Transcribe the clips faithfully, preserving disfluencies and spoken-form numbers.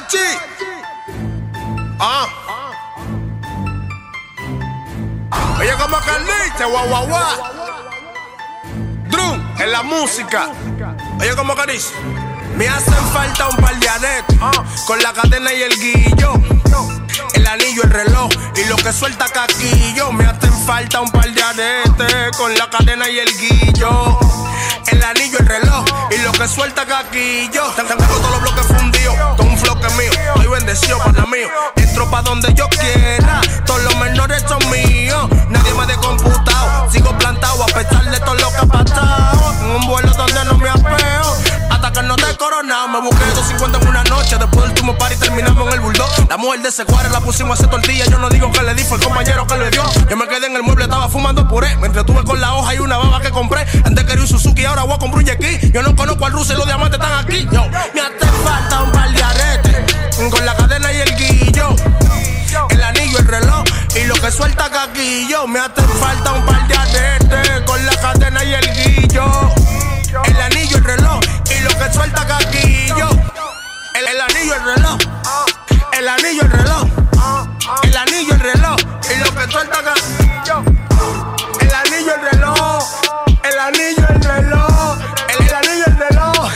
Rochi. Ah. Oye, como Carliche, guau, guau, guau. Drum en la música. Oye, como que dice. Me hacen falta un par de aretes, con la cadena y el guillo, el anillo, el reloj y lo que suelta caquillo. Me hacen falta un par de aretes, con la cadena y el guillo, el anillo, el reloj y lo que suelta caquillo. Tengo todos los bloques fundidos, con un flow que es mío. Estoy bendecido, para mío. Entro pa' donde yo quiera, todos los menores son míos. Nadie me ha descomputado, sigo plantado a pesar de todo lo que ha pasado. En un vuelo donde no me apeo, hasta que no te he coronado. Me busqué doscientos cincuenta en una noche, después del último party terminamos en el bulldog. La mujer de ese cuadro la pusimos a hacer tortilla. Yo no digo que le di, fue el compañero que le dio. Yo me quedé en el mueble, estaba fumando puré. Me entretuve con la hoja y una baba que compré. Antes quería un Suzuki, ahora voy a comprar un Yeki. Yo no conozco al ruso y los diamantes están aquí. Yo, me hace falta un par de aretes, con la cadena y el guillo, el anillo, el reloj y lo que suelta caquillo. Me hace falta un par de aretes, con la cadena y el guillo, el anillo, el reloj y lo que suelta caquillo. El, el anillo, el reloj, el anillo, el reloj, el anillo, el reloj y lo que suelta caquillo. El anillo, el reloj, el anillo, el reloj, el, el anillo, el reloj.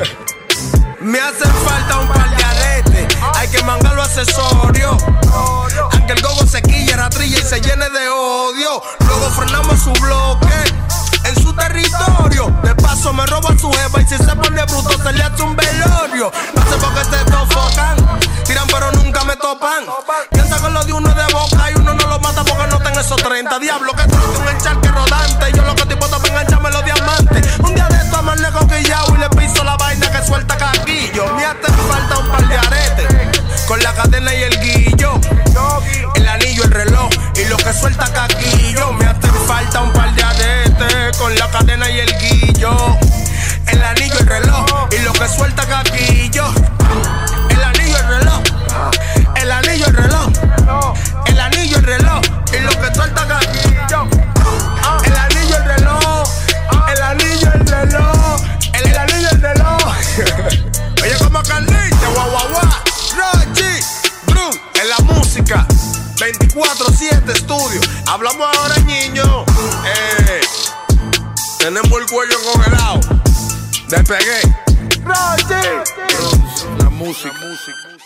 Me hacen falta un par de aretes, hay que mangarlo accesorio. Aunque el gogo se quille, ratrilla y se llene de odio. Luego frenamos su bloque en su territorio. De paso me roban su jeva y si se pone bruto se le hace un velorio. No sé por qué se sofocan, tiran pero nunca me topan. Piensa que lo de uno es de boca y uno no lo mata porque no está en esos treinta. Diablo que trote un encharque rodante, yo lo que estoy puesto para engancharme los diamantes. Un día de esto amarle coquillao y le piso la vaina que suelta caquillo. Me hace falta un par de aretes, con la cadena y el guillo, el anillo, el reloj y lo que suelta caquillo. Me hace falta un par de aretes, con la cadena y el guillo, el anillo, el reloj y lo que suelta caquillo. El anillo, el reloj, el anillo, el reloj, el anillo, el reloj y lo que suelta caquillo. El anillo, el reloj, el anillo, el reloj, el, el anillo, el reloj. Oye, como Carliche, guau, guau, guau. Rochi, Drum en la música, veinticuatro siete estudio. Hablamos ahora, niño. Eh, tenemos el cuello congelado. Despegué. Rochi, la música.